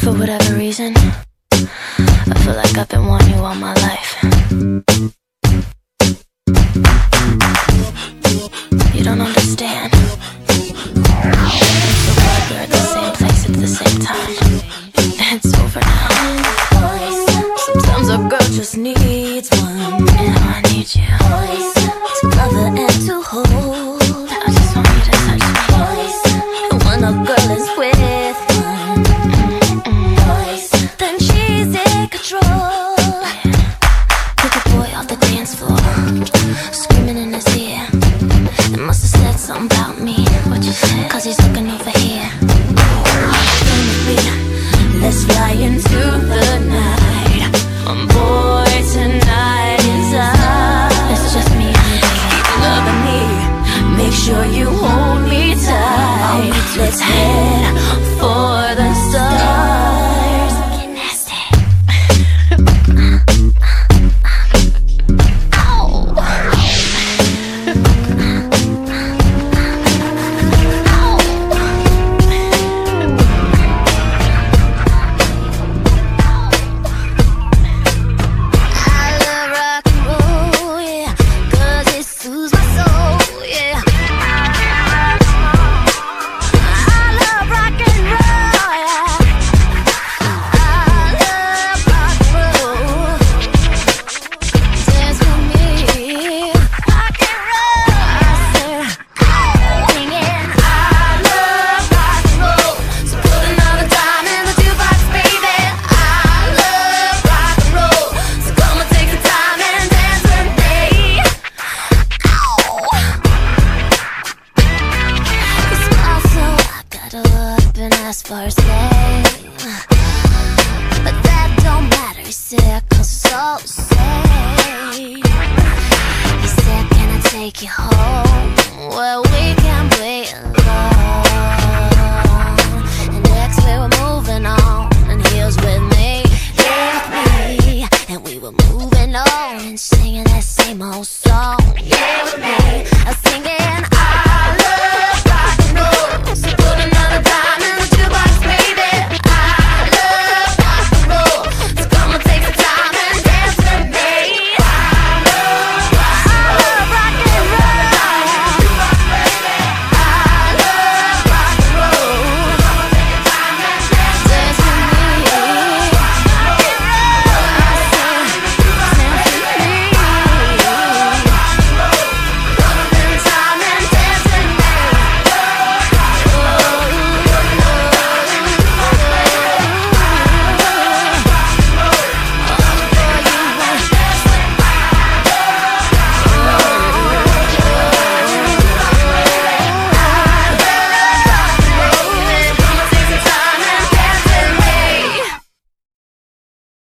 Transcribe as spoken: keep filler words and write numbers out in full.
For whatever reason, I feel like I've been wanting you all my life. You don't understand. I'm so glad we're at the same place at the same time. It's over now. Sometimes a girl just needs one, and I need you to love her and to hold. I just want you to touch me. And when a girl is with one, then she's in control. Pick a boy off the dance floor, screaming in his ear. It must have said something about me. What you said? Cause he's looking over here. Let's fly into the night. Um, boy, tonight is ours. It's just me and you, baby. Keep loving me. Make sure you hold me tight. Let's head for the stars. Get nasty. Ow. First name, but that don't matter. He said, cause it's all the same. He said, can I take you home where we can play alone?